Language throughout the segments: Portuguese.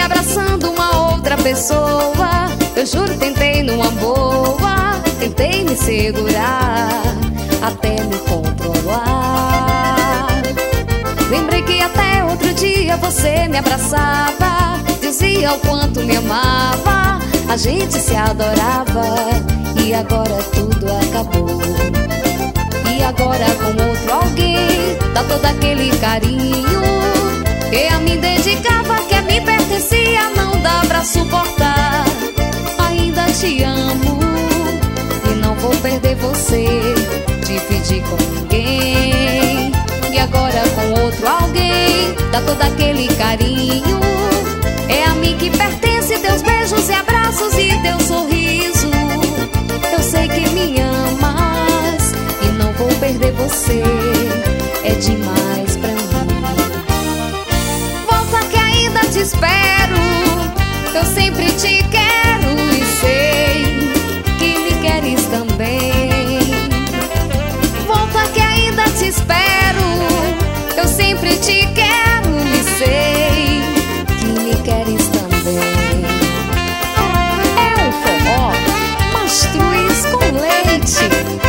abraçando uma outra pessoa. Eu juro, tentei numa boa, tentei me segurar até me controlar. Lembrei que até outro dia você me abraçava, dizia o quanto me amava, a gente se adorava. E agora tudo acabou. E agora com outro alguém dá todo aquele carinho que a mim dedicava, que a mim pertencia. Não dá pra suportar. Ainda te amo e não vou perder você, dividir com ninguém. E agora com outro alguém dá todo aquele carinho, é a mim que pertence teus beijos e abraços e teu sorriso. Eu sei que me amas e não vou perder você, é demais pra mim. Volta que ainda te espero, eu sempre te quero e sei que me queres também. Volta que ainda te espero, eu sempre te quero e sei que me queres também. É o forró Mastruz com leite.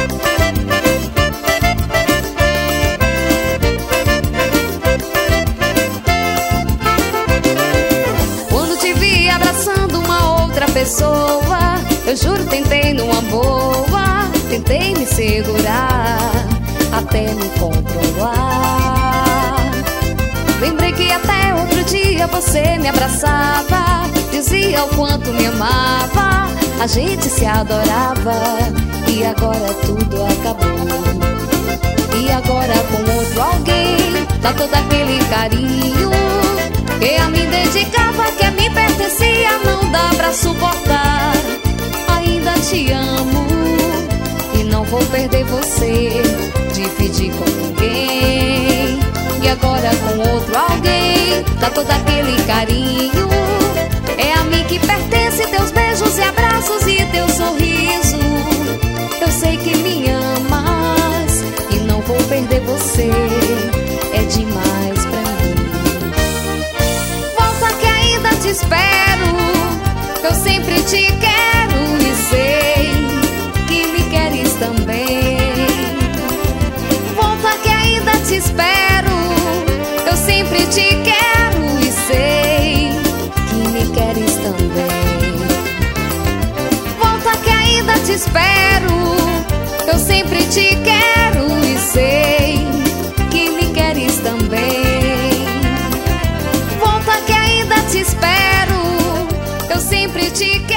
Quando te vi abraçando uma outra pessoa, eu juro, tentei numa boa, tentei me segurar até me controlar. Lembrei que até outro dia você me abraçava, dizia o quanto me amava, a gente se adorava. E agora tudo acabou. E agora com outro alguém dá todo aquele carinho que a mim dedicava, que a mim pertencia. Não dá pra suportar. Ainda te amo e não vou perder você, dividir com ninguém. E agora com outro alguém dá todo aquele carinho, é a mim que pertence teus beijos e abraços e teu sorriso. Eu sei que me amas e não vou perder você, é demais pra mim. Volta que ainda te espero, eu sempre te quero e sei que me queres também. Volta que ainda te espero, eu sempre te quero e sei que me queres também. Volta que ainda te espero, eu sempre te quero e sei que me queres também. Volta que ainda te espero, eu sempre te quero.